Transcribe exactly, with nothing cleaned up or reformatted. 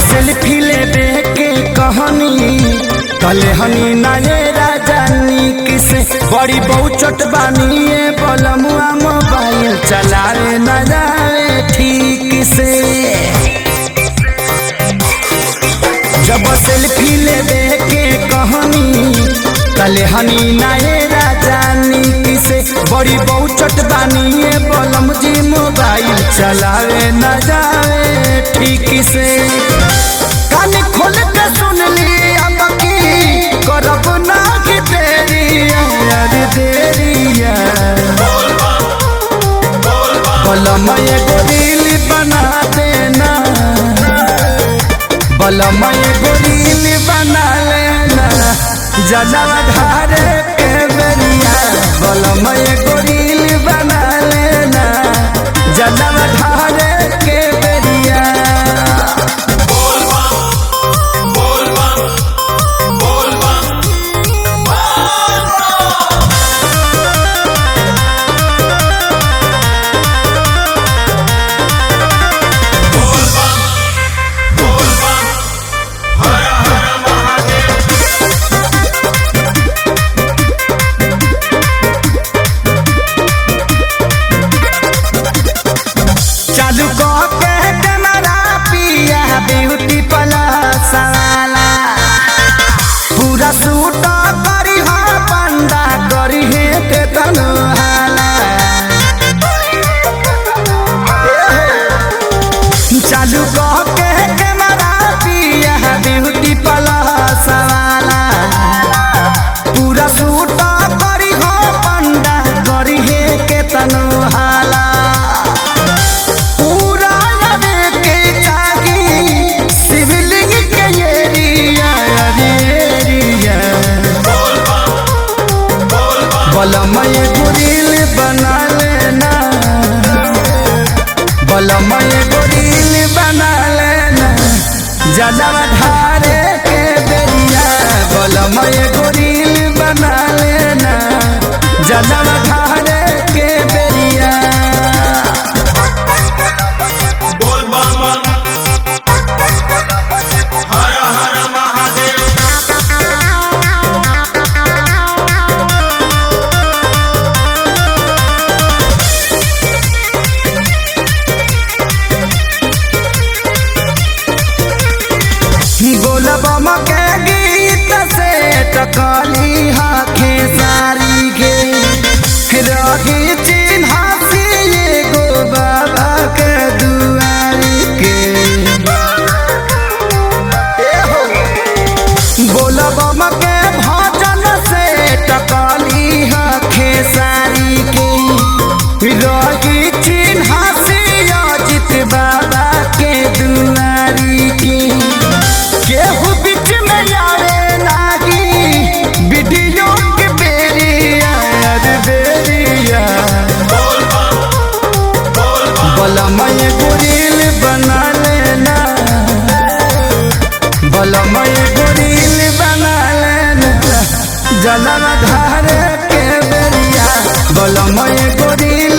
Selfie लेबे के कहानी कले हनी नाये राजानी किसे बड़ी बहुचट बानिए बलमुआ मोबाइल चलावे न जावे ठीक से। जब सेल्फी लेबे के कहानी कले हनी नाये राजानी किसे बड़ी बहुचट बानिए बलम जी मोबाइल चलावे न जावे ठीक से। कान खोल के सुन ली अब की करब ना कि तेरी यार तेरी बलम एगो रील बना देना बलम एगो रील बना लेना जनवा धारे के बेरिया बलम एगो रील बना लेना जनवा धारे के बेरिया। ब्यूटी प्लस वाला पूरा सूट करी हो बंदा करी है के तनहाला चालू कह के कैमरा पिया ब्यूटी प्लस वाला पूरा सूट करी हो बंदा करी है के तनहाला बलम एगो रील बना लेना बलम एगो रील बना लेना जनवा धारे के बेरिया बलम एगो रील बना लेना जनवा धारे के बेरिया। बोलबम के गीत से टकली हाथे सारी के रही चिन्हासी एगो बाबा के दुआरी के बोलबम के भजन से टकली हाथे सारी के रही चिन्हासी अजित बाबा के दुआरी के केहू बीच में आवे लागी वीडियो के बेरिया बेरिया बलम एगो रील बना लेना बलम एगो रील बना लेना जनवा धारे के बेरिया बलम एगो रील